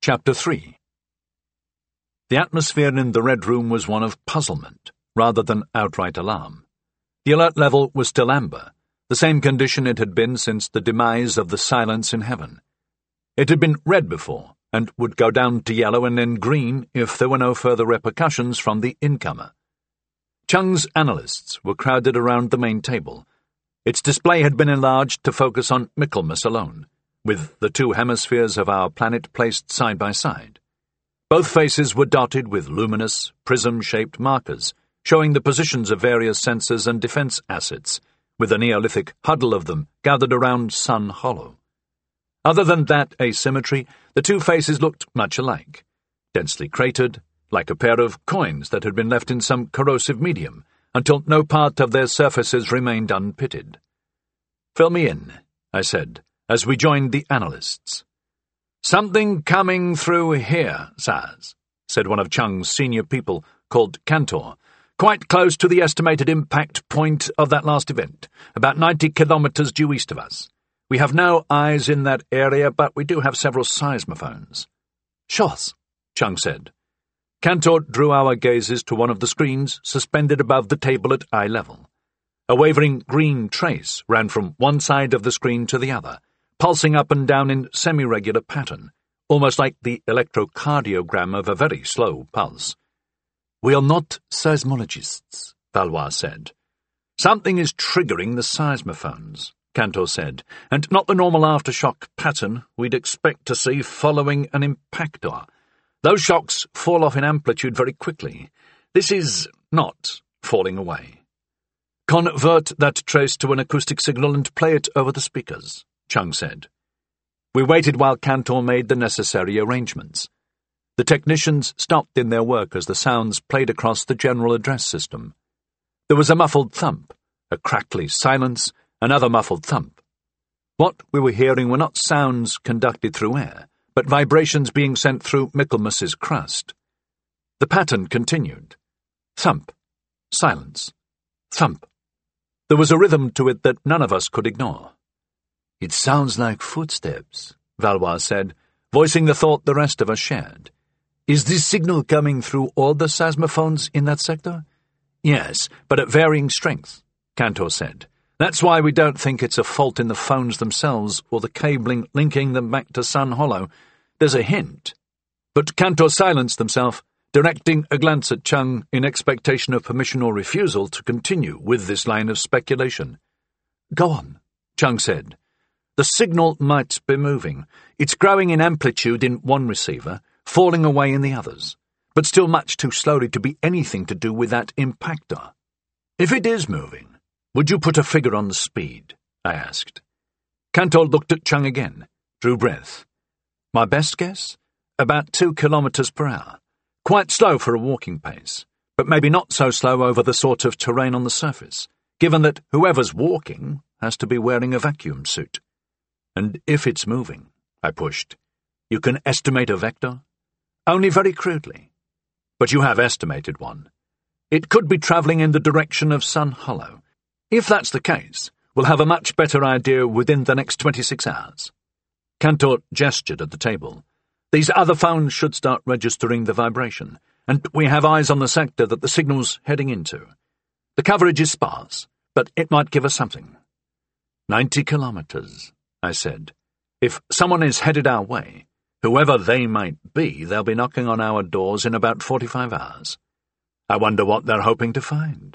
Chapter 3. The atmosphere in the Red Room was one of puzzlement, rather than outright alarm. The alert level was still amber, the same condition it had been since the demise of the Silence in Heaven. It had been red before, and would go down to yellow and then green if there were no further repercussions from the incomer. Chung's analysts were crowded around the main table. Its display had been enlarged to focus on Michaelmas alone, with the two hemispheres of our planet placed side by side. Both faces were dotted with luminous, prism-shaped markers, showing the positions of various sensors and defense assets, with a Neolithic huddle of them gathered around Sun Hollow. Other than that asymmetry, the two faces looked much alike, densely cratered, like a pair of coins that had been left in some corrosive medium, until no part of their surfaces remained unpitted. "Fill me in," I said, as we joined the analysts. "Something coming through here, Saz," said one of Chung's senior people, called Cantor, "quite close to the estimated impact point of that last event, about 90 kilometers due east of us. We have no eyes in that area, but we do have several seismophones." "Shots," Chung said. Cantor drew our gazes to one of the screens suspended above the table at eye level. A wavering green trace ran from one side of the screen to the other, pulsing up and down in semi-regular pattern, almost like the electrocardiogram of a very slow pulse. "We are not seismologists," Valois said. "Something is triggering the seismophones," Cantor said, "and not the normal aftershock pattern we'd expect to see following an impactor. Those shocks fall off in amplitude very quickly. This is not falling away." "Convert that trace to an acoustic signal and play it over the speakers," Chung said. We waited while Cantor made the necessary arrangements. The technicians stopped in their work as the sounds played across the general address system. There was a muffled thump, a crackly silence, another muffled thump. What we were hearing were not sounds conducted through air, but vibrations being sent through Michaelmas's crust. The pattern continued. Thump, silence, thump. There was a rhythm to it that none of us could ignore. "It sounds like footsteps," Valois said, voicing the thought the rest of us shared. "Is this signal coming through all the seismophones in that sector?" "Yes, but at varying strength," Cantor said. "That's why we don't think it's a fault in the phones themselves or the cabling linking them back to Sun Hollow. There's a hint." But Cantor silenced himself, directing a glance at Chung in expectation of permission or refusal to continue with this line of speculation. "Go on," Chung said. "The signal might be moving. It's growing in amplitude in one receiver, falling away in the others, but still much too slowly to be anything to do with that impactor. If it is moving, would you put a figure on the speed?" I asked. Cantor looked at Chung again, drew breath. "My best guess? About 2 kilometers per hour. Quite slow for a walking pace, but maybe not so slow over the sort of terrain on the surface, given that whoever's walking has to be wearing a vacuum suit. And if it's moving," I pushed, "you can estimate a vector?" "Only very crudely. But you have estimated one. It could be travelling in the direction of Sun Hollow. If that's the case, we'll have a much better idea within the next 26 hours. Cantor gestured at the table. "These other phones should start registering the vibration, and we have eyes on the sector that the signal's heading into. The coverage is sparse, but it might give us something." 90 kilometers, I said. "If someone is headed our way, whoever they might be, they'll be knocking on our doors in about 45 hours. I wonder what they're hoping to find."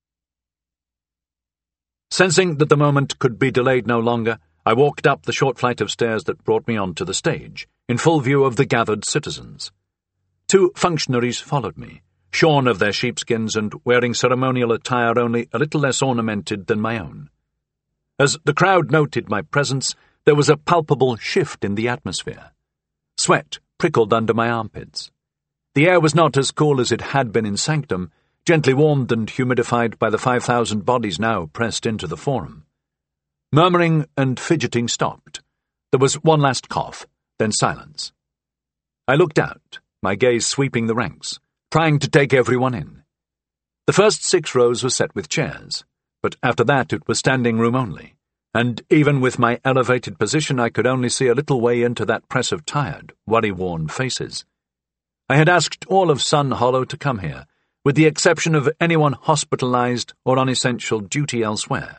Sensing that the moment could be delayed no longer, I walked up the short flight of stairs that brought me onto the stage, in full view of the gathered citizens. 2 functionaries followed me, shorn of their sheepskins and wearing ceremonial attire only a little less ornamented than my own. As the crowd noted my presence, there was a palpable shift in the atmosphere. Sweat prickled under my armpits. The air was not as cool as it had been in Sanctum, gently warmed and humidified by the 5,000 bodies now pressed into the forum. Murmuring and fidgeting stopped. There was one last cough, then silence. I looked out, my gaze sweeping the ranks, trying to take everyone in. The first 6 rows were set with chairs, but after that it was standing room only. and even with my elevated position I could only see a little way into that press of tired, worry-worn faces. I had asked all of Sun Hollow to come here, with the exception of anyone hospitalized or on essential duty elsewhere.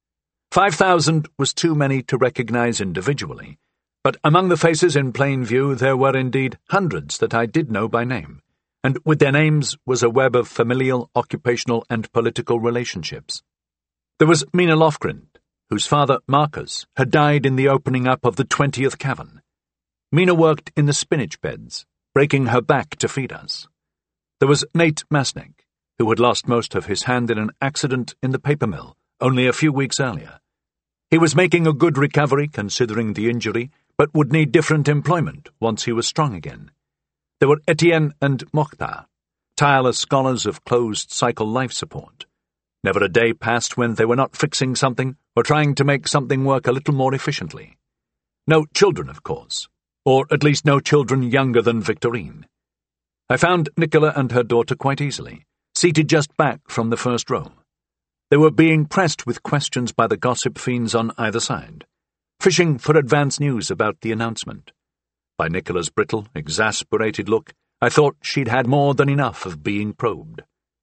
5,000 was too many to recognize individually, but among the faces in plain view there were indeed hundreds that I did know by name, and with their names was a web of familial, occupational, and political relationships. There was Mina Lofgren, whose father, Marcus, had died in the opening up of the 20th cavern. Mina worked in the spinach beds, breaking her back to feed us. There was Nate Masnick, who had lost most of his hand in an accident in the paper mill only a few weeks earlier. He was making a good recovery considering the injury, but would need different employment once he was strong again. There were Etienne and Mokhtar, tireless scholars of closed-cycle life support. Never a day passed when they were not fixing something or trying to make something work a little more efficiently. No children, of course, or at least no children younger than Victorine. I found Nicola and her daughter quite easily, seated just back from the first row. They were being pressed with questions by the gossip fiends on either side, fishing for advance news about the announcement. By Nicola's brittle, exasperated look, I thought she'd had more than enough of being probed.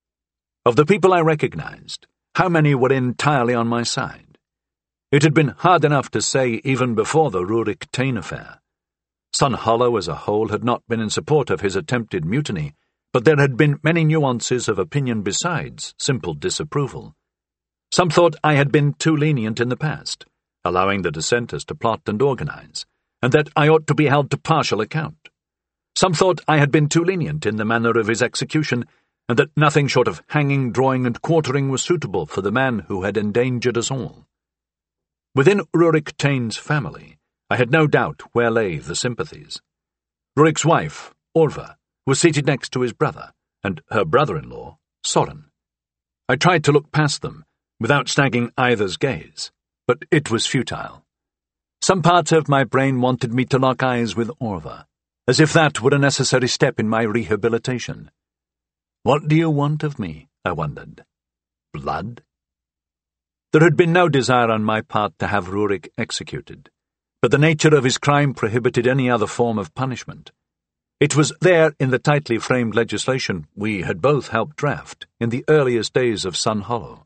Of the people I recognized, how many were entirely on my side? It had been hard enough to say even before the Rurik Tain affair. Sun Hollow as a whole had not been in support of his attempted mutiny, but there had been many nuances of opinion besides simple disapproval. Some thought I had been too lenient in the past, allowing the dissenters to plot and organize, and that I ought to be held to partial account. Some thought I had been too lenient in the manner of his execution, and that nothing short of hanging, drawing, and quartering was suitable for the man who had endangered us all. Within Rurik Tain's family, I had no doubt where lay the sympathies. Rurik's wife, Orva, was seated next to his brother, and her brother-in-law, Soren. I tried to look past them, without snagging either's gaze, but it was futile. Some part of my brain wanted me to lock eyes with Orva, as if that were a necessary step in my rehabilitation. What do you want of me? I wondered. Blood? There had been no desire on my part to have Rurik executed, but the nature of his crime prohibited any other form of punishment. It was there in the tightly framed legislation we had both helped draft in the earliest days of Sun Hollow.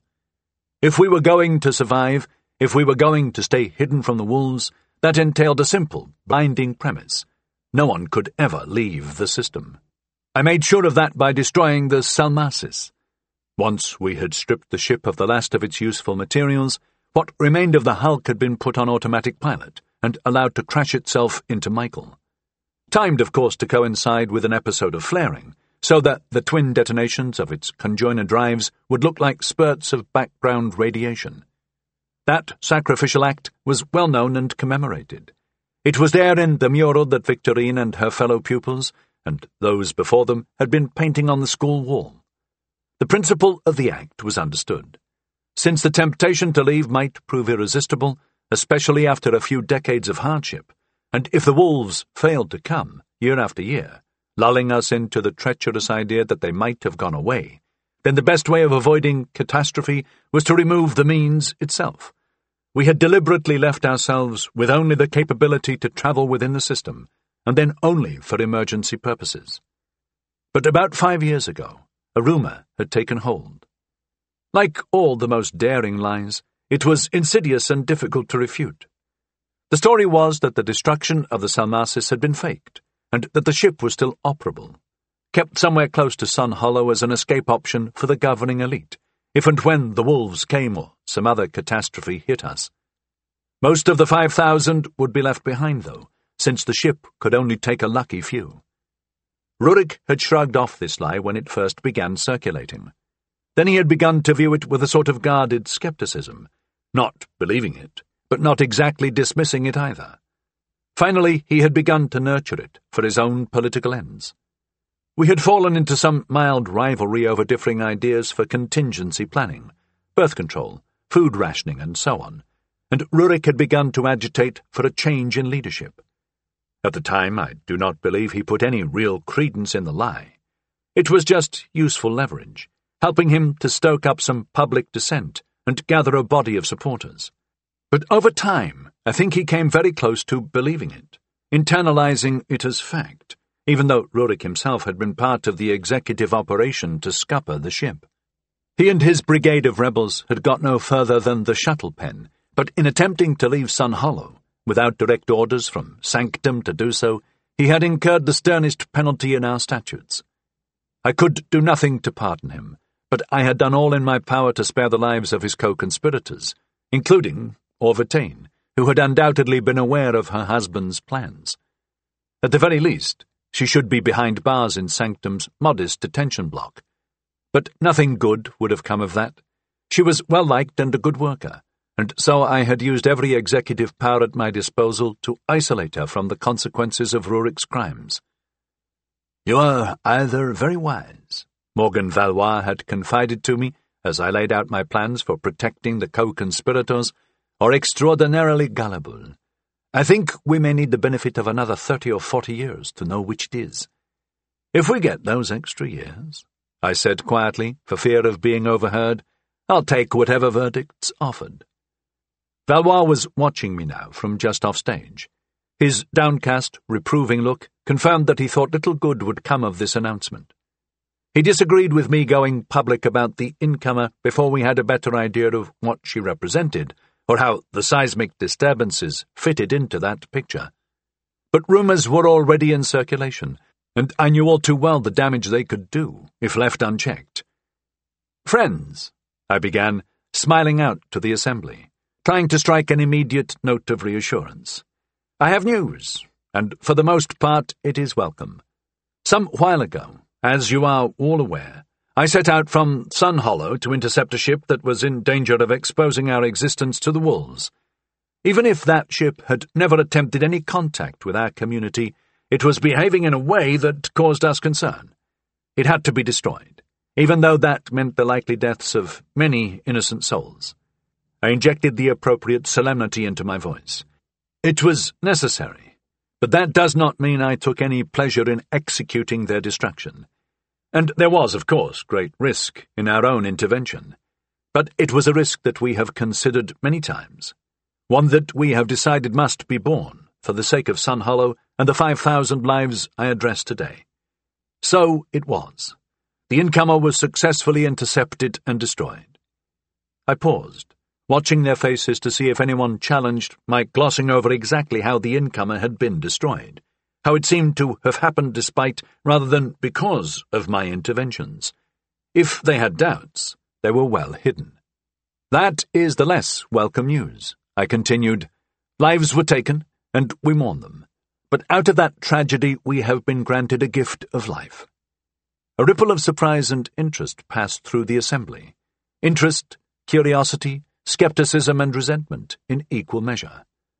If we were going to survive, if we were going to stay hidden from the wolves, that entailed a simple, binding premise. No one could ever leave the system. I made sure of that by destroying the Salmacis. Once we had stripped the ship of the last of its useful materials, what remained of the hulk had been put on automatic pilot and allowed to crash itself into Michael. Timed, of course, to coincide with an episode of flaring, so that the twin detonations of its conjoiner drives would look like spurts of background radiation. That sacrificial act was well known and commemorated. It was there in the mural that Victorine and her fellow pupils, and those before them, had been painting on the school wall. The principle of the act was understood. Since the temptation to leave might prove irresistible, especially after a few decades of hardship, and if the wolves failed to come, year after year, lulling us into the treacherous idea that they might have gone away, then the best way of avoiding catastrophe was to remove the means itself. We had deliberately left ourselves with only the capability to travel within the system, and then only for emergency purposes. But about 5 years ago, a rumor had taken hold. Like all the most daring lies, it was insidious and difficult to refute. The story was that the destruction of the Salmacis had been faked, and that the ship was still operable, kept somewhere close to Sun Hollow as an escape option for the governing elite, if and when the wolves came or some other catastrophe hit us. Most of the 5,000 would be left behind, though, since the ship could only take a lucky few. Rurik had shrugged off this lie when it first began circulating. Then he had begun to view it with a sort of guarded skepticism, not believing it, but not exactly dismissing it either. Finally, he had begun to nurture it for his own political ends. We had fallen into some mild rivalry over differing ideas for contingency planning, birth control, food rationing, and so on, and Rurik had begun to agitate for a change in leadership. At the time, I do not believe he put any real credence in the lie. It was just useful leverage, helping him to stoke up some public dissent and gather a body of supporters. But over time, I think he came very close to believing it, internalizing it as fact, even though Rurik himself had been part of the executive operation to scupper the ship. He and his brigade of rebels had got no further than the shuttle pen, but in attempting to leave Sun Hollow, without direct orders from Sanctum to do so, he had incurred the sternest penalty in our statutes. I could do nothing to pardon him, but I had done all in my power to spare the lives of his co-conspirators, including Orvataine, who had undoubtedly been aware of her husband's plans. At the very least, she should be behind bars in Sanctum's modest detention block. But nothing good would have come of that. She was well-liked and a good worker, and so I had used every executive power at my disposal to isolate her from the consequences of Rurik's crimes. "You are either very wise," Morgan Valois had confided to me as I laid out my plans for protecting the co-conspirators, "or extraordinarily gullible. I think we may need the benefit of another 30 or 40 years to know which it is." "If we get those extra years," I said quietly, for fear of being overheard, "I'll take whatever verdict's offered." Valois was watching me now from just off stage. His downcast, reproving look confirmed that he thought little good would come of this announcement. He disagreed with me going public about the incomer before we had a better idea of what she represented, or how the seismic disturbances fitted into that picture. But rumours were already in circulation, and I knew all too well the damage they could do if left unchecked. "Friends," I began, smiling out to the assembly, trying to strike an immediate note of reassurance. "I have news, and for the most part it is welcome. Some while ago, as you are all aware, I set out from Sun Hollow to intercept a ship that was in danger of exposing our existence to the wolves. Even if that ship had never attempted any contact with our community, it was behaving in a way that caused us concern. It had to be destroyed, even though that meant the likely deaths of many innocent souls." I injected the appropriate solemnity into my voice. It was necessary, but that does not mean I took any pleasure in executing their destruction. And there was, of course, great risk in our own intervention. But it was a risk that we have considered many times, one that we have decided must be borne for the sake of Sun Hollow and the 5,000 lives I address today. So it was. The incomer was successfully intercepted and destroyed. I paused, watching their faces to see if anyone challenged my glossing over exactly how the incomer had been destroyed, how it seemed to have happened despite rather than because of my interventions. If they had doubts, they were well hidden. "That is the less welcome news," I continued. "Lives were taken, and we mourn them. But out of that tragedy we have been granted a gift of life." A ripple of surprise and interest passed through the assembly. Interest, curiosity, skepticism and resentment in equal measure.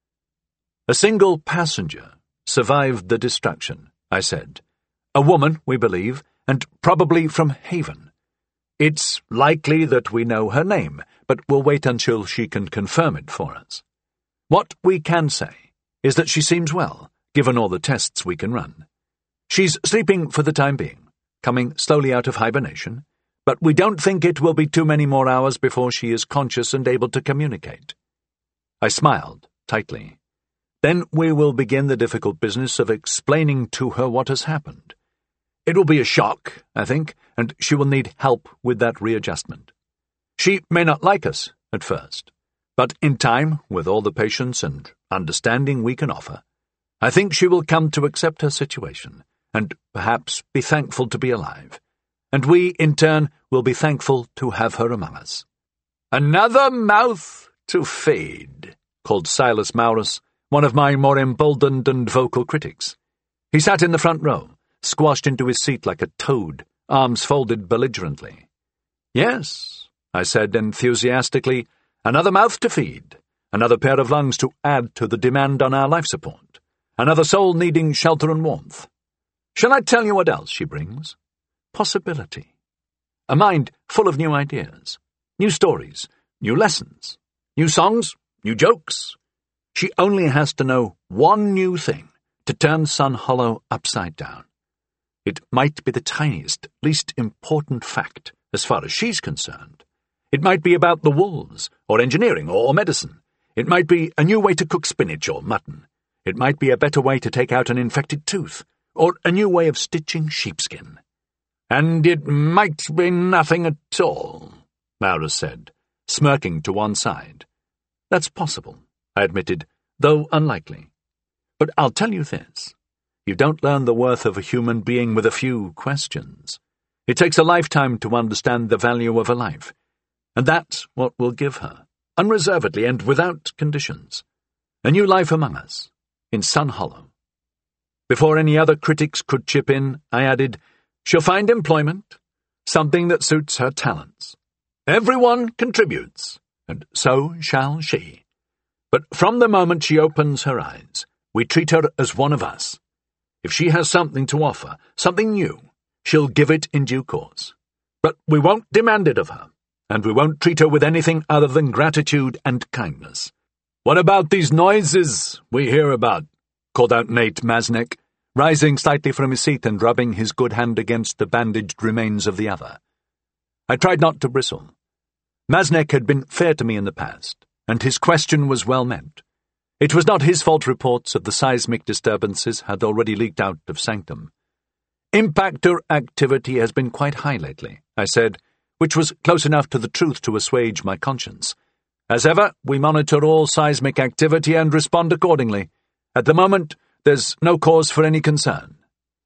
"A single passenger survived the destruction," I said. "A woman, we believe, and probably from Haven. It's likely that we know her name, but we'll wait until she can confirm it for us. What we can say is that she seems well, given all the tests we can run. She's sleeping for the time being, coming slowly out of hibernation, but we don't think it will be too many more hours before she is conscious and able to communicate." I smiled tightly. "Then we will begin the difficult business of explaining to her what has happened. It will be a shock, I think, and she will need help with that readjustment. She may not like us at first, but in time, with all the patience and understanding we can offer, I think she will come to accept her situation and perhaps be thankful to be alive. And we, in turn, will be thankful to have her among us." "Another mouth to feed," called Silas Maurus, one of my more emboldened and vocal critics. He sat in the front row, squashed into his seat like a toad, arms folded belligerently. "Yes," I said enthusiastically, "another mouth to feed, another pair of lungs to add to the demand on our life support, another soul needing shelter and warmth. Shall I tell you what else she brings? Possibility. A mind full of new ideas, new stories, new lessons, new songs, new jokes. She only has to know one new thing to turn Sun Hollow upside down. It might be the tiniest, least important fact as far as she's concerned. It might be about the wolves, or engineering, or medicine. It might be a new way to cook spinach or mutton. It might be a better way to take out an infected tooth, or a new way of stitching sheepskin. And it might be nothing at all, Maurus said, smirking to one side. That's possible, I admitted, though unlikely. But I'll tell you this. You don't learn the worth of a human being with a few questions. It takes a lifetime to understand the value of a life, and that's what we'll give her, unreservedly and without conditions. A new life among us, in Sun Hollow. Before any other critics could chip in, I added, she'll find employment, something that suits her talents. Everyone contributes, and so shall she. But from the moment she opens her eyes, we treat her as one of us. If she has something to offer, something new, she'll give it in due course. But we won't demand it of her, and we won't treat her with anything other than gratitude and kindness. What about these noises we hear about? Called out Nate Maznek, rising slightly from his seat and rubbing his good hand against the bandaged remains of the other. I tried not to bristle. Maznek had been fair to me in the past, and his question was well meant. It was not his fault reports of the seismic disturbances had already leaked out of Sanctum. Impactor activity has been quite high lately, I said, which was close enough to the truth to assuage my conscience. As ever, we monitor all seismic activity and respond accordingly. At the moment, there's no cause for any concern.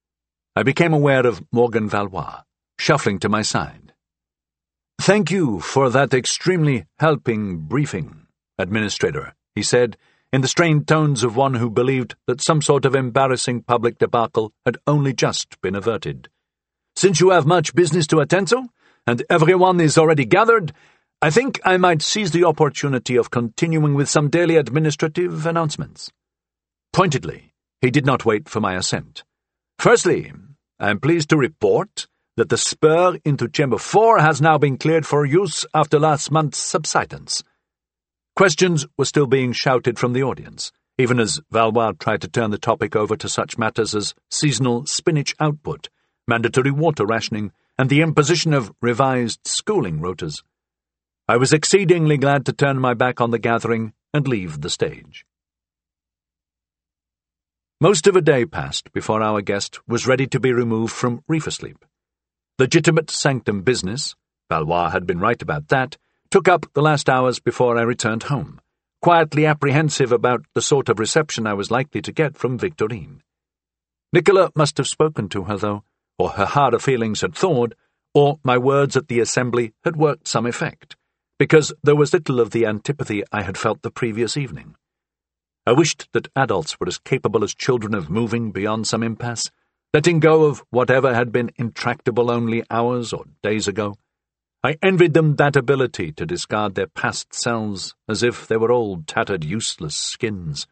I became aware of Morgan Valois, shuffling to my side. Thank you for that extremely helping briefing, Administrator, he said, in the strained tones of one who believed that some sort of embarrassing public debacle had only just been averted. Since you have much business to attend to, and everyone is already gathered, I think I might seize the opportunity of continuing with some daily administrative announcements. Pointedly, he did not wait for my assent. Firstly, I am pleased to report that the spur into Chamber 4 has now been cleared for use after last month's subsidence. Questions were still being shouted from the audience, even as Valois tried to turn the topic over to such matters as seasonal spinach output, mandatory water rationing, and the imposition of revised schooling rotas. I was exceedingly glad to turn my back on the gathering and leave the stage. Most of a day passed before our guest was ready to be removed from reef asleep. Legitimate Sanctum business, Valois had been right about that, took up the last hours before I returned home, quietly apprehensive about the sort of reception I was likely to get from Victorine. Nicola must have spoken to her, though, or her harder feelings had thawed, or my words at the assembly had worked some effect, because there was little of the antipathy I had felt the previous evening. I wished that adults were as capable as children of moving beyond some impasse, letting go of whatever had been intractable only hours or days ago. I envied them that ability to discard their past selves as if they were old, tattered, useless skins.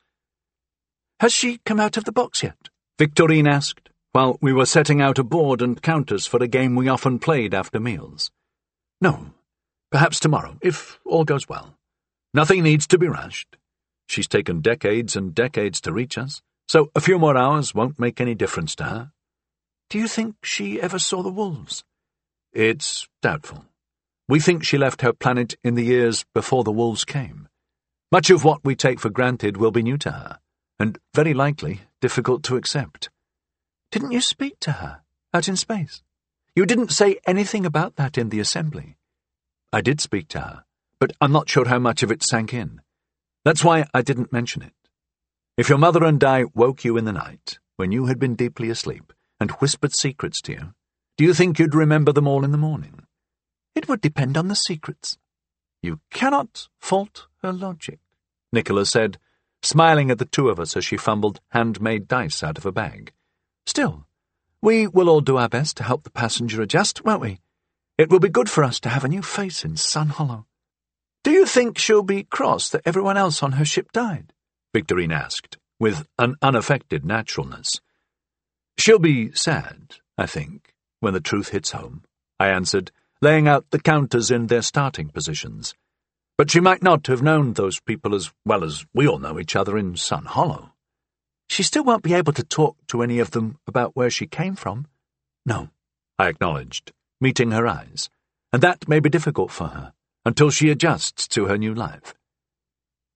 "Has she come out of the box yet?" Victorine asked, while we were setting out a board and counters for a game we often played after meals. "No, perhaps tomorrow, if all goes well. Nothing needs to be rushed. She's taken decades and decades to reach us, so a few more hours won't make any difference to her." "Do you think she ever saw the wolves?" "It's doubtful. We think she left her planet in the years before the wolves came. Much of what we take for granted will be new to her, and very likely difficult to accept." "Didn't you speak to her, out in space? You didn't say anything about that in the assembly." "I did speak to her, but I'm not sure how much of it sank in. That's why I didn't mention it. If your mother and I woke you in the night, when you had been deeply asleep, and whispered secrets to you, do you think you'd remember them all in the morning?" "It would depend on the secrets." "You cannot fault her logic," Nicola said, smiling at the two of us as she fumbled handmade dice out of a bag. "Still, we will all do our best to help the passenger adjust, won't we? It will be good for us to have a new face in Sun Hollow." "Do you think she'll be cross that everyone else on her ship died?" Victorine asked, with an unaffected naturalness. "She'll be sad, I think, when the truth hits home," I answered, laying out the counters in their starting positions. "But she might not have known those people as well as we all know each other in Sun Hollow." "She still won't be able to talk to any of them about where she came from." "No," I acknowledged, meeting her eyes, "and that may be difficult for her, until she adjusts to her new life."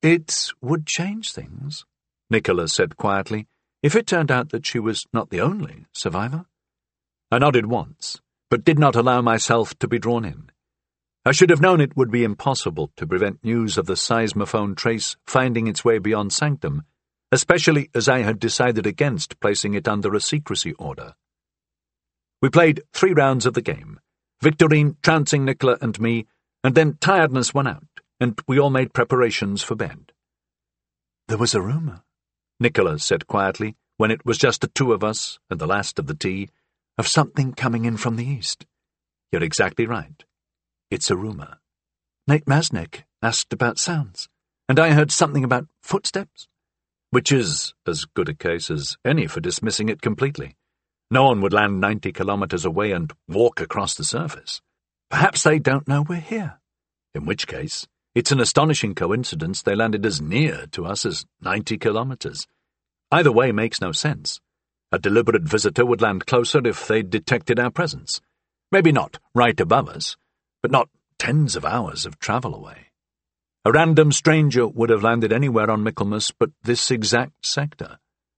It would change things, Nicola said quietly, if it turned out that she was not the only survivor. I nodded once, but did not allow myself to be drawn in. I should have known it would be impossible to prevent news of the seismophone trace finding its way beyond Sanctum, especially as I had decided against placing it under a secrecy order. We played 3 rounds of the game, Victorine trouncing Nicola and me, and then tiredness won out, and we all made preparations for bed. There was a rumour, Nicola said quietly, when it was just the 2 of us and the last of the tea, of something coming in from the east. You're exactly right. It's a rumour. Nate Masnick asked about sounds, and I heard something about footsteps, which is as good a case as any for dismissing it completely. No one would land 90 kilometers away and walk across the surface. Perhaps they don't know we're here, in which case it's an astonishing coincidence they landed as near to us as 90 kilometers. Either way makes no sense. A deliberate visitor would land closer if they detected our presence. Maybe not right above us, but not tens of hours of travel away. A random stranger would have landed anywhere on Michaelmas but this exact sector.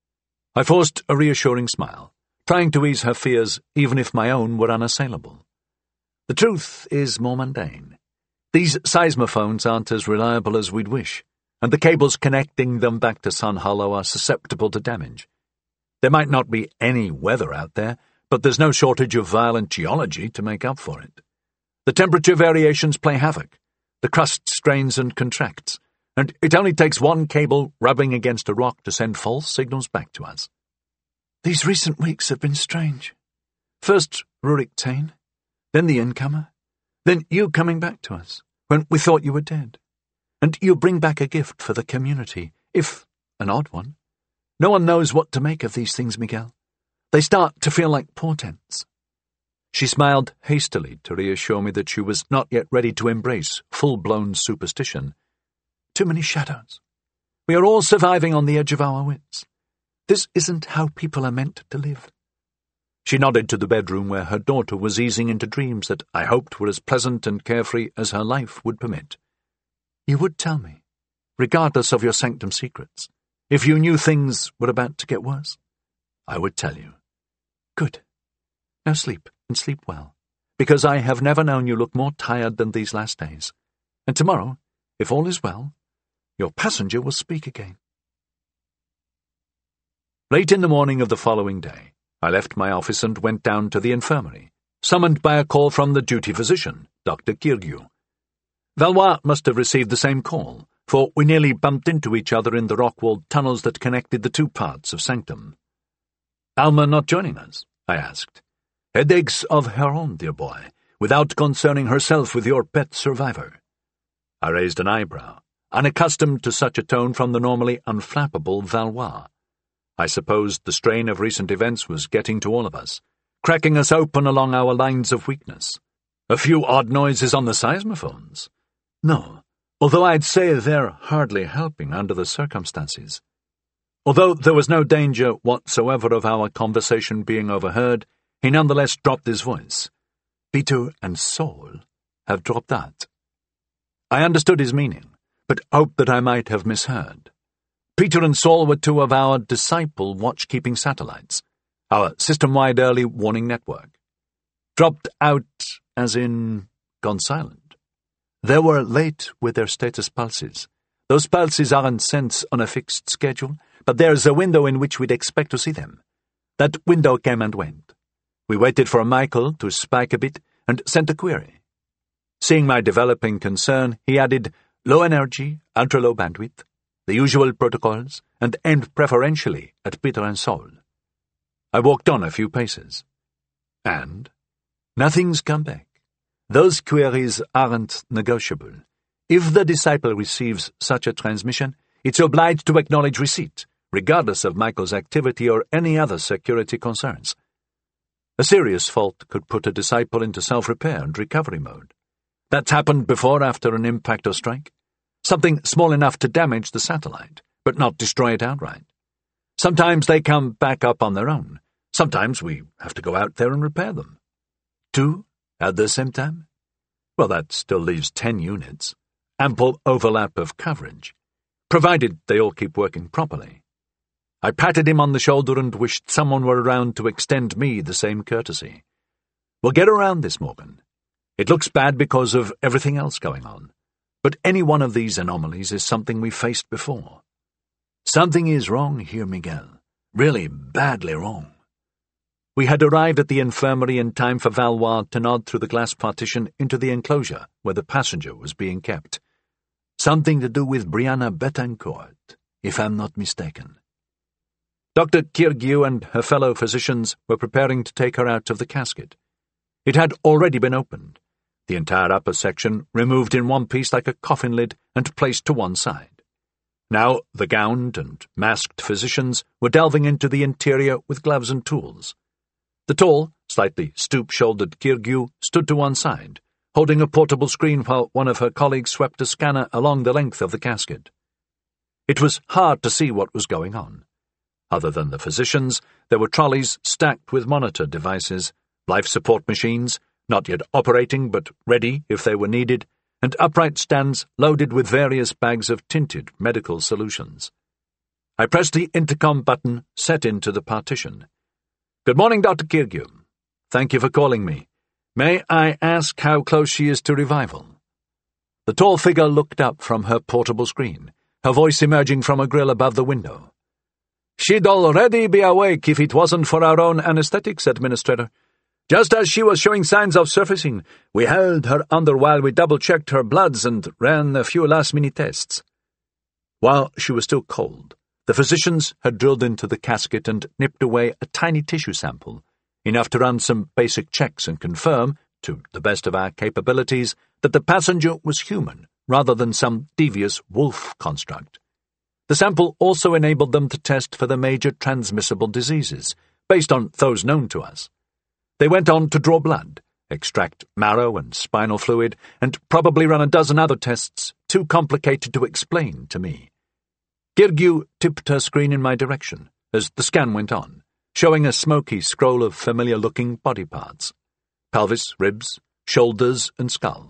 I forced a reassuring smile, trying to ease her fears even if my own were unassailable. The truth is more mundane. These seismophones aren't as reliable as we'd wish, and the cables connecting them back to Sun Hollow are susceptible to damage. There might not be any weather out there, but there's no shortage of violent geology to make up for it. The temperature variations play havoc. The crust strains and contracts, and it only takes one cable rubbing against a rock to send false signals back to us. These recent weeks have been strange. First Rurik Tain, then the incomer, then you coming back to us, when we thought you were dead. And you bring back a gift for the community, if an odd one. No one knows what to make of these things, Miguel. They start to feel like portents. She smiled hastily to reassure me that she was not yet ready to embrace full-blown superstition. Too many shadows. We are all surviving on the edge of our wits. This isn't how people are meant to live. She nodded to the bedroom where her daughter was easing into dreams that I hoped were as pleasant and carefree as her life would permit. You would tell me, regardless of your sanctum secrets, if you knew things were about to get worse. I would tell you. Good. Now sleep, and sleep well, because I have never known you look more tired than these last days. And tomorrow, if all is well, your passenger will speak again. Late in the morning of the following day, I left my office and went down to the infirmary, summoned by a call from the duty physician, Dr. Kirgiu. Valois must have received the same call, for we nearly bumped into each other in the rock-walled tunnels that connected the 2 parts of Sanctum. Alma not joining us? I asked. Headaches of her own, dear boy, without concerning herself with your pet survivor. I raised an eyebrow, unaccustomed to such a tone from the normally unflappable Valois. I supposed the strain of recent events was getting to all of us, cracking us open along our lines of weakness. A few odd noises on the seismophones. No, although I'd say they're hardly helping under the circumstances. Although there was no danger whatsoever of our conversation being overheard, he nonetheless dropped his voice. Peter and Saul have dropped that. I understood his meaning, but hoped that I might have misheard. Peter and Saul were 2 of our disciple watch-keeping satellites, our system-wide early warning network. Dropped out, as in gone silent. They were late with their status pulses. Those pulses aren't sent on a fixed schedule, but there's a window in which we'd expect to see them. That window came and went. We waited for Michael to spike a bit and sent a query. Seeing my developing concern, he added low energy, ultra-low bandwidth, the usual protocols, and aimed preferentially at Peter and Saul. I walked on a few paces. And nothing's come back. Those queries aren't negotiable. If the disciple receives such a transmission, it's obliged to acknowledge receipt, regardless of Michael's activity or any other security concerns. A serious fault could put a disciple into self-repair and recovery mode. That's happened before after an impact or strike. Something small enough to damage the satellite, but not destroy it outright. Sometimes they come back up on their own. Sometimes we have to go out there and repair them. 2 at the same time? Well, that still leaves 10 units. Ample overlap of coverage. provided they all keep working properly. I patted him on the shoulder and wished someone were around to extend me the same courtesy. We'll get around this, Morgan. It looks bad because of everything else going on, but any one of these anomalies is something we've faced before. Something is wrong here, Miguel. Really badly wrong. We had arrived at the infirmary in time for Valois to nod through the glass partition into the enclosure where the passenger was being kept. Something to do with Brianna Betancourt, if I'm not mistaken. Dr. Kyrgiou and her fellow physicians were preparing to take her out of the casket. It had already been opened, the entire upper section removed in one piece like a coffin lid and placed to one side. Now the gowned and masked physicians were delving into the interior with gloves and tools. The tall, slightly stoop-shouldered Kyrgiou stood to one side, holding a portable screen while one of her colleagues swept a scanner along the length of the casket. It was hard to see what was going on. Other than the physicians, there were trolleys stacked with monitor devices, life support machines, not yet operating but ready if they were needed, and upright stands loaded with various bags of tinted medical solutions. I pressed the intercom button set into the partition. "Good morning, Dr. Kyrgiou. Thank you for calling me. May I ask how close she is to revival?" The tall figure looked up from her portable screen, her voice emerging from a grill above the window. "She'd already be awake if it wasn't for our own anesthetics administrator. Just as she was showing signs of surfacing, we held her under while we double-checked her bloods and ran a few last-minute tests." While she was still cold, the physicians had drilled into the casket and nipped away a tiny tissue sample, enough to run some basic checks and confirm, to the best of our capabilities, that the passenger was human rather than some devious wolf construct. The sample also enabled them to test for the major transmissible diseases, based on those known to us. They went on to draw blood, extract marrow and spinal fluid, and probably run a dozen other tests too complicated to explain to me. Kyrgiou tipped her screen in my direction as the scan went on, showing a smoky scroll of familiar-looking body parts: pelvis, ribs, shoulders, and skull.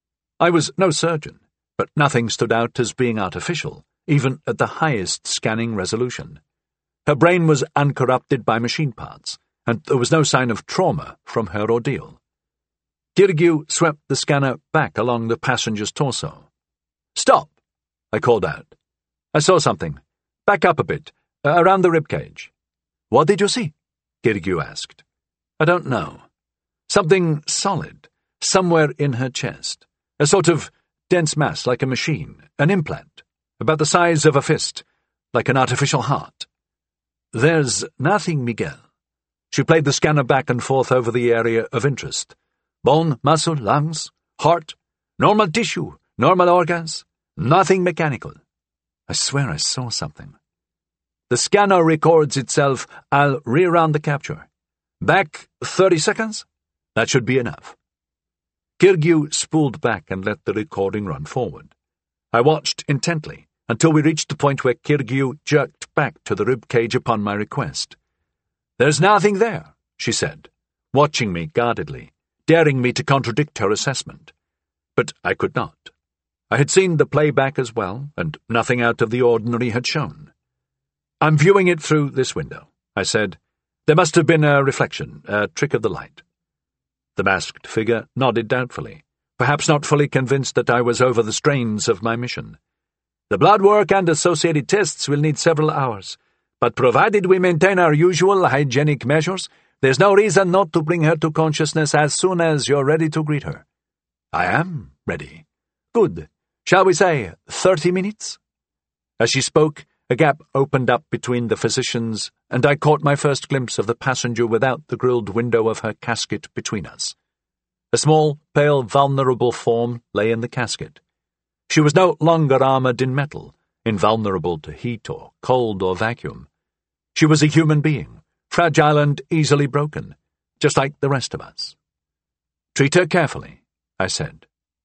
I was no surgeon, but nothing stood out as being artificial, even at the highest scanning resolution. Her brain was uncorrupted by machine parts, and there was no sign of trauma from her ordeal. Kyrgiou swept the scanner back along the passenger's torso. "Stop!" I called out. "I saw something. Back up a bit, around the ribcage." "What did you see?" Kyrgiou asked. "I don't know. Something solid, somewhere in her chest. A sort of dense mass like a machine, an implant, about the size of a fist, like an artificial heart." "There's nothing, Miguel." She played the scanner back and forth over the area of interest. "Bone, muscle, lungs, heart, normal tissue, normal organs, nothing mechanical." I swear I saw something. "The scanner records itself. I'll rerun the capture. Back 30 seconds? That should be enough." Kyrgiou spooled back and let the recording run forward. I watched intently until we reached the point where Kyrgiou jerked back to the ribcage upon my request. "There's nothing there," she said, watching me guardedly, daring me to contradict her assessment. But I could not. I had seen the playback as well, and nothing out of the ordinary had shown. "I'm viewing it through this window," I said. "There must have been a reflection, a trick of the light." The masked figure nodded doubtfully, perhaps not fully convinced that I was over the strains of my mission. "The blood work and associated tests will need several hours, but provided we maintain our usual hygienic measures, there's no reason not to bring her to consciousness as soon as you're ready to greet her." "I am ready." "Good. Shall we say 30 minutes? As she spoke, a gap opened up between the physicians, and I caught my first glimpse of the passenger without the grilled window of her casket between us. A small, pale, vulnerable form lay in the casket. She was no longer armored in metal, invulnerable to heat or cold or vacuum. She was a human being, fragile and easily broken, just like the rest of us. "Treat her carefully," I said.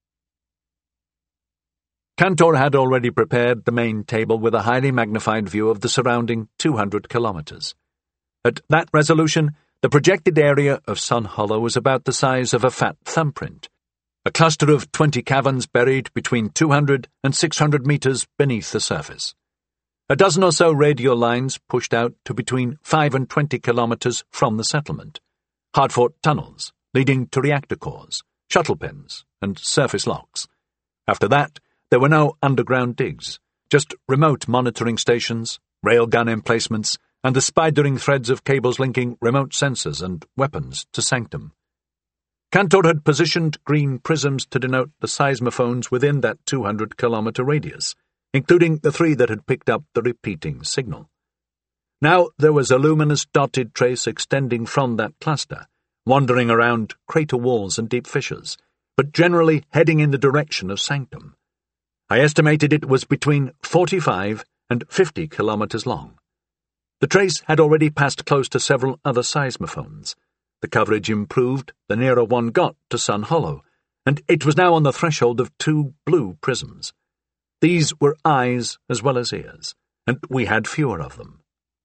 Cantor had already prepared the main table with a highly magnified view of the surrounding 200 kilometers. At that resolution, the projected area of Sun Hollow was about the size of a fat thumbprint, a cluster of 20 caverns buried between 200 and 600 meters beneath the surface. A dozen or so radial lines pushed out to between 5 and 20 kilometers from the settlement, hard-fought tunnels leading to reactor cores, shuttle pens, and surface locks. After that, there were no underground digs, just remote monitoring stations, railgun emplacements, and the spidering threads of cables linking remote sensors and weapons to Sanctum. Cantor had positioned green prisms to denote the seismophones within that 200-kilometer radius, including the 3 that had picked up the repeating signal. Now there was a luminous dotted trace extending from that cluster, wandering around crater walls and deep fissures, but generally heading in the direction of Sanctum. I estimated it was between 45 and 50 kilometers long. The trace had already passed close to several other seismophones. The coverage improved the nearer one got to Sun Hollow, and it was now on the threshold of 2 blue prisms. These were eyes as well as ears, and we had fewer of them.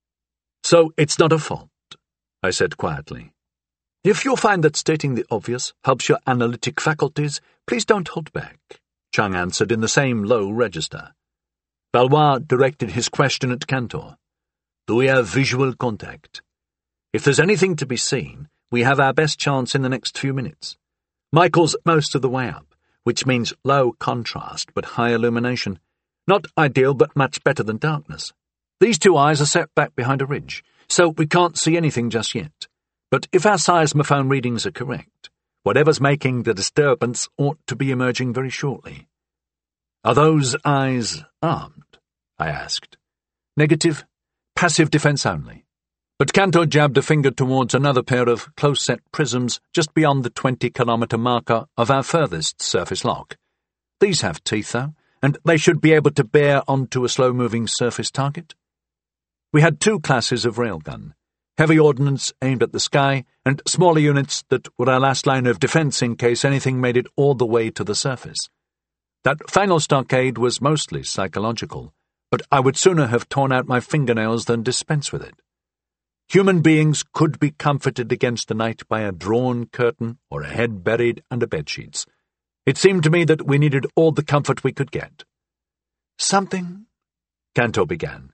"So it's not a fault," I said quietly. "If you find that stating the obvious helps your analytic faculties, please don't hold back," Chang answered in the same low register. Valois directed his question at Cantor. "Do we have visual contact? If there's anything to be seen, we have our best chance in the next few minutes. Michael's most of the way up, which means low contrast but high illumination. Not ideal, but much better than darkness. These 2 eyes are set back behind a ridge, so we can't see anything just yet. But if our seismophone readings are correct, whatever's making the disturbance ought to be emerging very shortly." "Are those eyes armed?" I asked. "Negative. Passive defense only." But Cantor jabbed a finger towards another pair of close-set prisms just beyond the 20-kilometer marker of our furthest surface lock. "These have teeth, though, and they should be able to bear onto a slow-moving surface target." We had 2 classes of railgun, heavy ordnance aimed at the sky, and smaller units that were our last line of defense in case anything made it all the way to the surface. That final stockade was mostly psychological, but I would sooner have torn out my fingernails than dispense with it. Human beings could be comforted against the night by a drawn curtain or a head buried under bedsheets. It seemed to me that we needed all the comfort we could get. "Something," Cantor began.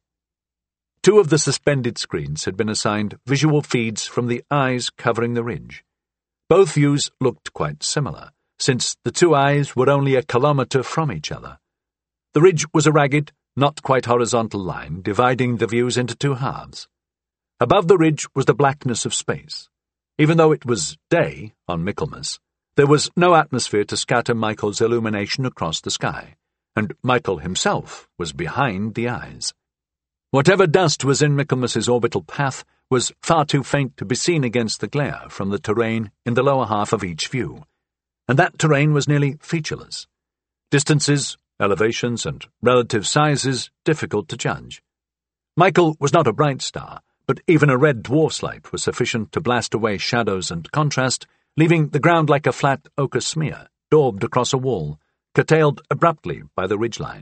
2 of the suspended screens had been assigned visual feeds from the eyes covering the ridge. Both views looked quite similar, since the 2 eyes were only a kilometer from each other. The ridge was a ragged, not quite horizontal line dividing the views into 2 halves. Above the ridge was the blackness of space. Even though it was day on Michaelmas, there was no atmosphere to scatter Michael's illumination across the sky, and Michael himself was behind the eyes. Whatever dust was in Michaelmas's orbital path was far too faint to be seen against the glare from the terrain in the lower half of each view, and that terrain was nearly featureless. Distances, elevations, and relative sizes difficult to judge. Michael was not a bright star, but even a red dwarf's light was sufficient to blast away shadows and contrast, leaving the ground like a flat ochre smear, daubed across a wall, curtailed abruptly by the ridgeline.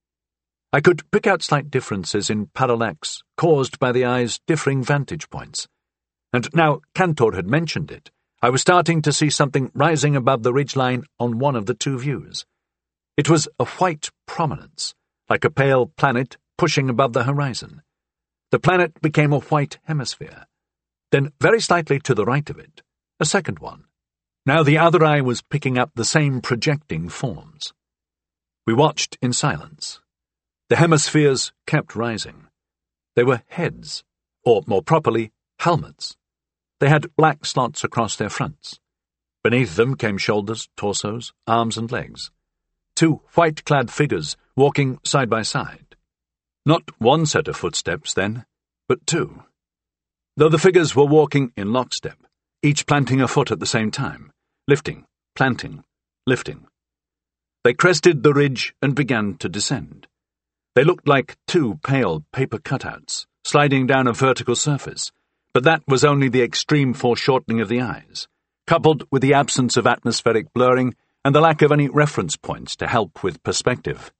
I could pick out slight differences in parallax caused by the eye's differing vantage points, and now Cantor had mentioned it, I was starting to see something rising above the ridgeline on one of the 2 views. It was a white prominence, like a pale planet pushing above the horizon. The planet became a white hemisphere. Then, very slightly to the right of it, a second one. Now the other eye was picking up the same projecting forms. We watched in silence. The hemispheres kept rising. They were heads, or more properly, helmets. They had black slots across their fronts. Beneath them came shoulders, torsos, arms and legs. 2 white-clad figures walking side by side. Not 1 set of footsteps, then, but 2. Though the figures were walking in lockstep, each planting a foot at the same time, lifting, planting, lifting. They crested the ridge and began to descend. They looked like 2 pale paper cutouts, sliding down a vertical surface, but that was only the extreme foreshortening of the eyes, coupled with the absence of atmospheric blurring and the lack of any reference points to help with perspective.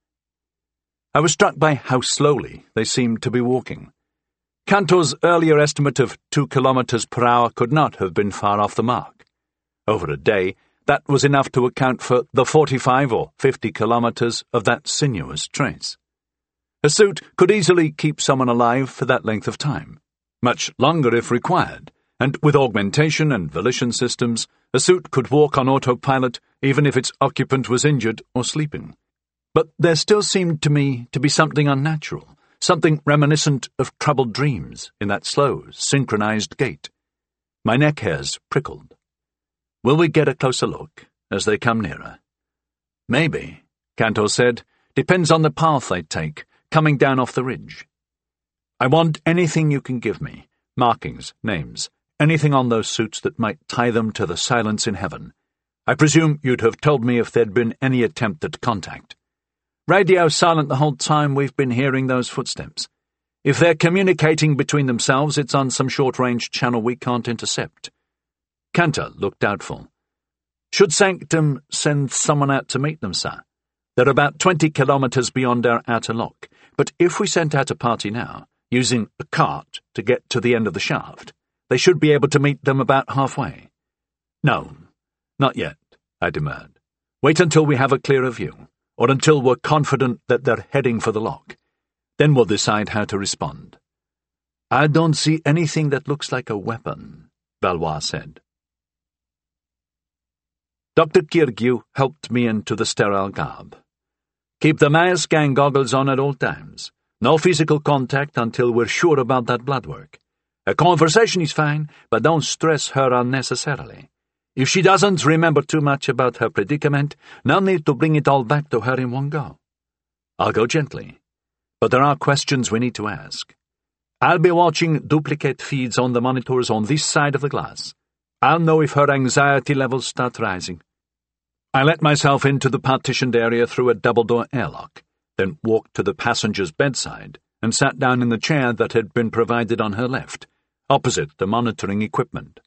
I was struck by how slowly they seemed to be walking. Cantor's earlier estimate of 2 kilometers per hour could not have been far off the mark. Over a day, That was enough to account for the 45 or 50 kilometers of that sinuous trace. A suit could easily keep someone alive for that length of time, much longer if required, and with augmentation and volition systems, a suit could walk on autopilot even if its occupant was injured or sleeping. But there still seemed to me to be something unnatural, something reminiscent of troubled dreams in that slow, synchronized gait. My neck hairs prickled. Will we get a closer look as they come nearer? Maybe, Cantor said. Depends on the path they take, coming down off the ridge. I want anything you can give me, markings, names, anything on those suits that might tie them to the silence in heaven. I presume you'd have told me if there'd been any attempt at contact. Radio silent the whole time we've been hearing those footsteps. If they're communicating between themselves, it's on some short-range channel we can't intercept. Cantor looked doubtful. Should Sanctum send someone out to meet them, sir? They're about 20 kilometers beyond our outer lock, but if we sent out a party now, using a cart to get to the end of the shaft, they should be able to meet them about halfway. No, not yet, I demurred. Wait until we have a clearer view, or until we're confident that they're heading for the lock. Then we'll decide how to respond. I don't see anything that looks like a weapon, Valois said. Dr. Kyrgiou helped me into the sterile garb. Keep the mask and goggles on at all times. No physical contact until we're sure about that blood work. A conversation is fine, but don't stress her unnecessarily. If she doesn't remember too much about her predicament, no need to bring it all back to her in one go. I'll go gently, but there are questions we need to ask. I'll be watching duplicate feeds on the monitors on this side of the glass. I'll know if her anxiety levels start rising. I let myself into the partitioned area through a double-door airlock, then walked to the passenger's bedside and sat down in the chair that had been provided on her left, opposite the monitoring equipment.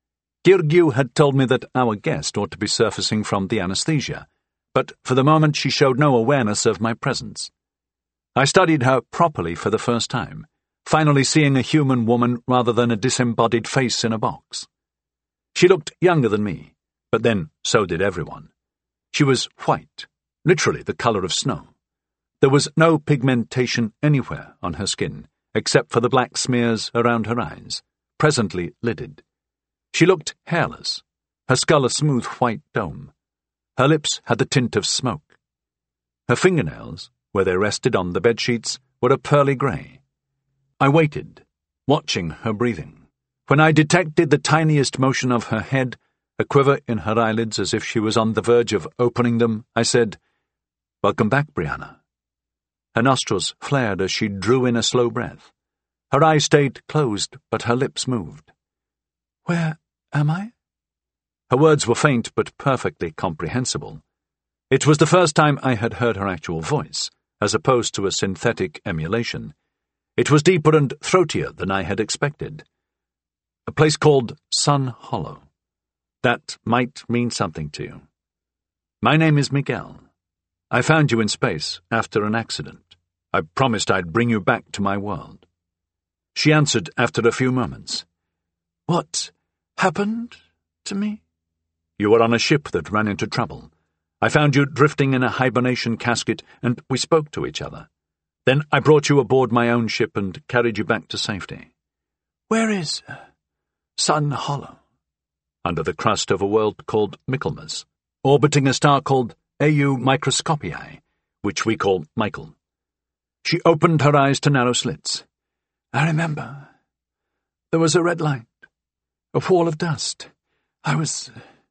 Kyrgiou had told me that our guest ought to be surfacing from the anesthesia, but for the moment she showed no awareness of my presence. I studied her properly for the first time, finally seeing a human woman rather than a disembodied face in a box. She looked younger than me, but then so did everyone. She was white, literally the color of snow. There was no pigmentation anywhere on her skin, except for the black smears around her eyes, presently lidded. She looked hairless, her skull a smooth white dome. Her lips had the tint of smoke. Her fingernails, where they rested on the bedsheets, were a pearly grey. I waited, watching her breathing. When I detected the tiniest motion of her head, a quiver in her eyelids as if she was on the verge of opening them, I said, "Welcome back, Brianna." Her nostrils flared as she drew in a slow breath. Her eyes stayed closed, but her lips moved. "Where am I?" Her words were faint but perfectly comprehensible. It was the first time I had heard her actual voice, as opposed to a synthetic emulation. It was deeper and throatier than I had expected. A place called Sun Hollow. That might mean something to you. My name is Miguel. I found you in space after an accident. I promised I'd bring you back to my world. She answered after a few moments. What happened to me? You were on a ship that ran into trouble. I found you drifting in a hibernation casket, and we spoke to each other. Then I brought you aboard my own ship and carried you back to safety. Where is Sun Hollow? Under the crust of a world called Michaelmas, orbiting a star called AU Microscopiae, which we call Michael. She opened her eyes to narrow slits. I remember. There was a red light, a wall of dust. I was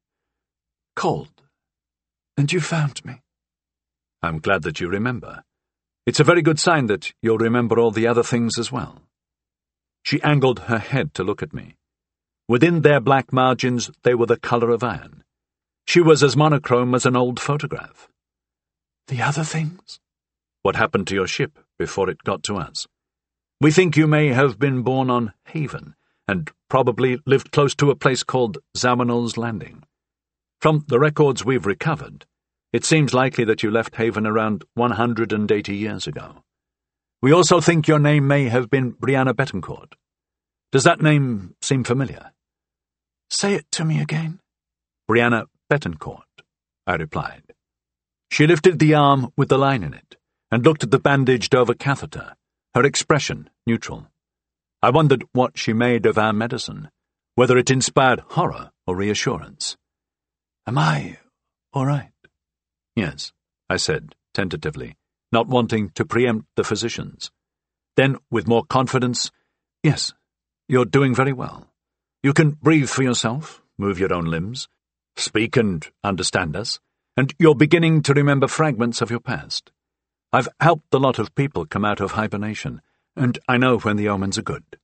cold, and you found me. I'm glad that you remember. It's a very good sign that you'll remember all the other things as well. She angled her head to look at me. Within their black margins, they were the color of iron. She was as monochrome as an old photograph. The other things? What happened to your ship before it got to us? We think you may have been born on Haven, and probably lived close to a place called Zamanul's Landing. From the records we've recovered, it seems likely that you left Haven around 180 years ago. We also think your name may have been Brianna Betancourt. Does that name seem familiar? Say it to me again. Brianna Betancourt, I replied. She lifted the arm with the line in it and looked at the bandaged-over catheter, her expression neutral. I wondered what she made of our medicine, whether it inspired horror or reassurance. Am I all right? Yes, I said, tentatively, not wanting to preempt the physicians. Then, with more confidence, yes, you're doing very well. You can breathe for yourself, move your own limbs, speak and understand us, and you're beginning to remember fragments of your past. I've helped a lot of people come out of hibernation, and I know when the omens are good.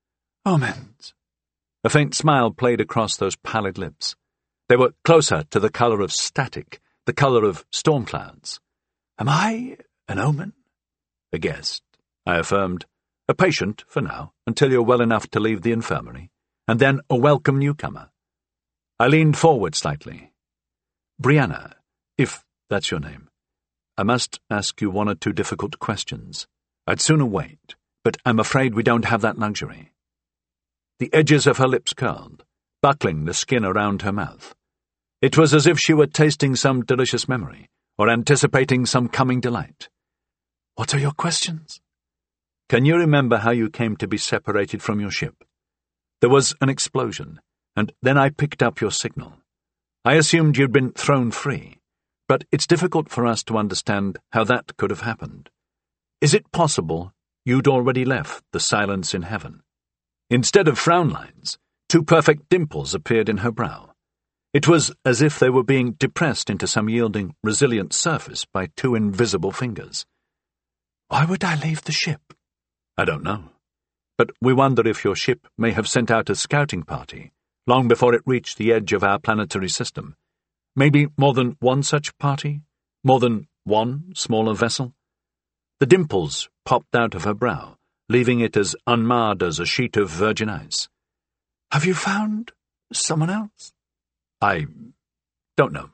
Omens? A faint smile played across those pallid lips. They were closer to the colour of static, the colour of storm clouds. Am I an omen? A guest, I affirmed. A patient, for now, until you're well enough to leave the infirmary, and then a welcome newcomer. I leaned forward slightly. Brianna, if that's your name, I must ask you one or two difficult questions. I'd sooner wait, but I'm afraid we don't have that luxury. The edges of her lips curled, buckling the skin around her mouth. It was as if she were tasting some delicious memory, or anticipating some coming delight. What are your questions? Can you remember how you came to be separated from your ship? There was an explosion, and then I picked up your signal. I assumed you'd been thrown free, but it's difficult for us to understand how that could have happened. Is it possible you'd already left the silence in heaven? Instead of frown lines, two perfect dimples appeared in her brow. It was as if they were being depressed into some yielding, resilient surface by two invisible fingers. Why would I leave the ship? I don't know. But we wonder if your ship may have sent out a scouting party, long before it reached the edge of our planetary system. Maybe more than one such party? More than one smaller vessel? The dimples popped out of her brow, leaving it as unmarred as a sheet of virgin ice. Have you found someone else? I don't know.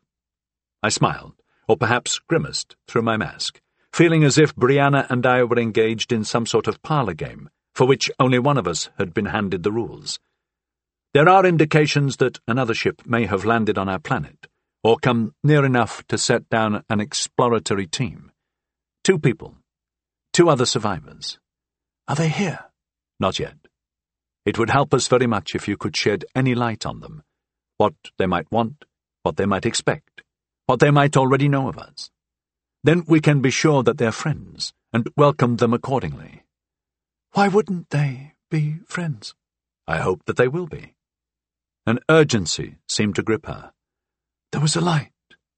I smiled, or perhaps grimaced, through my mask, feeling as if Brianna and I were engaged in some sort of parlour game, for which only one of us had been handed the rules. There are indications that another ship may have landed on our planet, or come near enough to set down an exploratory team. 2 people. 2 other survivors. Are they here? Not yet. It would help us very much if you could shed any light on them, what they might want, what they might expect, what they might already know of us. Then we can be sure that they're friends, and welcome them accordingly. Why wouldn't they be friends? I hope that they will be. An urgency seemed to grip her. There was a light,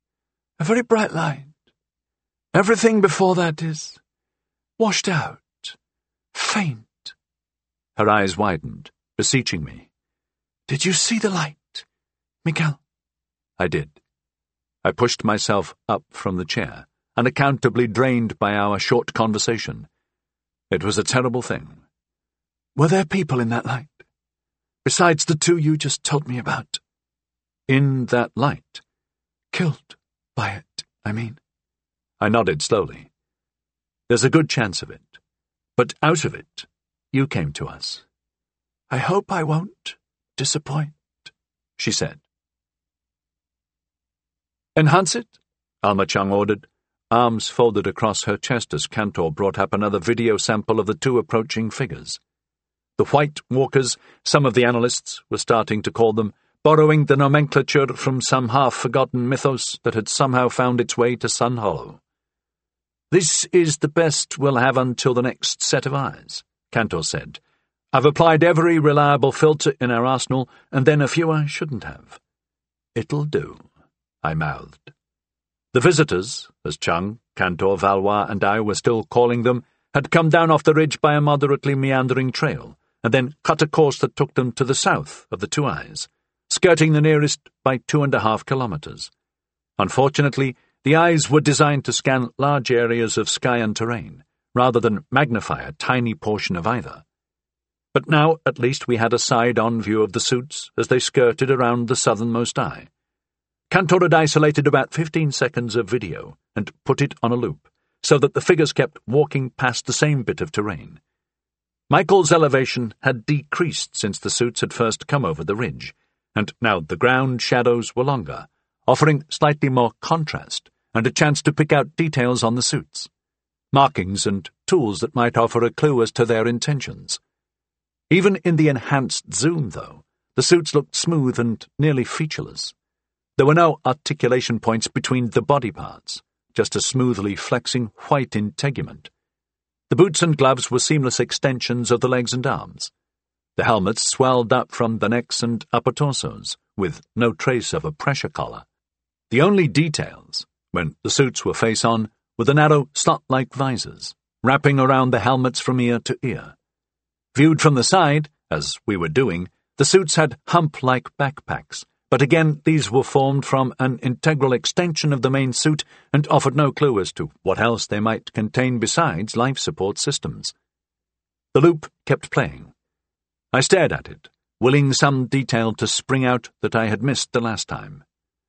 a very bright light. Everything before that is washed out, faint. Her eyes widened, beseeching me. Did you see the light, Miguel? I did. I pushed myself up from the chair, unaccountably drained by our short conversation. It was a terrible thing. Were there people in that light? Besides the 2 you just told me about? In that light? Killed by it, I mean. I nodded slowly. There's a good chance of it. But out of it, you came to us. I hope I won't disappoint, she said. Enhance it, Alma Chung ordered, arms folded across her chest as Cantor brought up another video sample of the 2 approaching figures. The White Walkers, some of the analysts were starting to call them, borrowing the nomenclature from some half-forgotten mythos that had somehow found its way to Sun Hollow. This is the best we'll have until the next set of eyes, Cantor said. I've applied every reliable filter in our arsenal, and then a few I shouldn't have. It'll do, I mouthed. The visitors, as Chung, Cantor, Valois, and I were still calling them, had come down off the ridge by a moderately meandering trail, and then cut a course that took them to the south of the 2 eyes, skirting the nearest by 2.5 kilometers. Unfortunately, the eyes were designed to scan large areas of sky and terrain, rather than magnify a tiny portion of either. But now, at least, we had a side-on view of the suits as they skirted around the southernmost eye. Cantor had isolated about 15 seconds of video and put it on a loop, so that the figures kept walking past the same bit of terrain. Michael's elevation had decreased since the suits had first come over the ridge, and now the ground shadows were longer, offering slightly more contrast and a chance to pick out details on the suits, markings and tools that might offer a clue as to their intentions. Even in the enhanced zoom, though, the suits looked smooth and nearly featureless. There were no articulation points between the body parts, just a smoothly flexing white integument. The boots and gloves were seamless extensions of the legs and arms. The helmets swelled up from the necks and upper torsos, with no trace of a pressure collar. The only details, when the suits were face-on, were the narrow, slot-like visors, wrapping around the helmets from ear to ear. Viewed from the side, as we were doing, the suits had hump-like backpacks, but again these were formed from an integral extension of the main suit and offered no clue as to what else they might contain besides life support systems. The loop kept playing. I stared at it, willing some detail to spring out that I had missed the last time.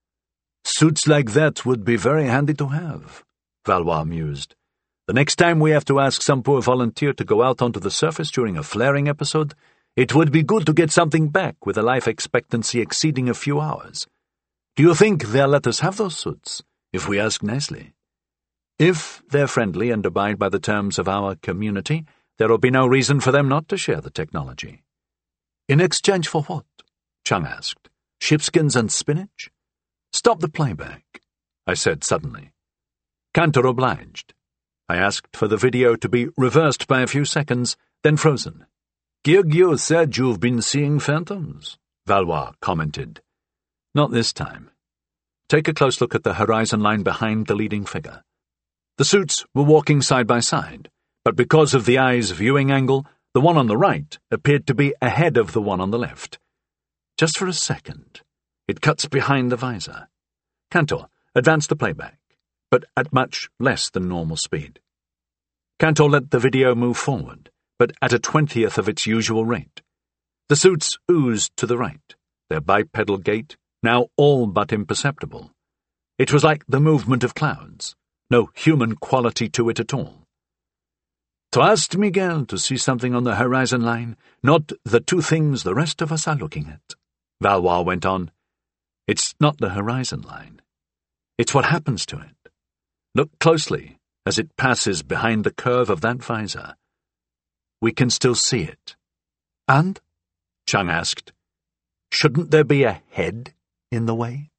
"Suits like that would be very handy to have," Valois mused. "The next time we have to ask some poor volunteer to go out onto the surface during a flaring episode, it would be good to get something back with a life expectancy exceeding a few hours. Do you think they'll let us have those suits, if we ask nicely? If they're friendly and abide by the terms of our community, there will be no reason for them not to share the technology." "In exchange for what?" Chung asked. "Shipskins and spinach?" "Stop the playback," I said suddenly. Cantor obliged. I asked for the video to be reversed by a few seconds, then frozen. "Gyugyo said you've been seeing phantoms," Valois commented. "Not this time." Take a close look at the horizon line behind the leading figure. The suits were walking side by side, but because of the eye's viewing angle, the one on the right appeared to be ahead of the one on the left. Just for a second, it cuts behind the visor. Cantor advanced the playback, but at much less than normal speed. Cantor let the video move forward, but at a 20th of its usual rate. The suits oozed to the right, their bipedal gait now all but imperceptible. It was like the movement of clouds, no human quality to it at all. "Trust Miguel to see something on the horizon line, not the two things the rest of us are looking at," Valois went on. "It's not the horizon line. It's what happens to it. Look closely as it passes behind the curve of that visor. We can still see it." "And?" Chung asked. "Shouldn't there be a head in the way?"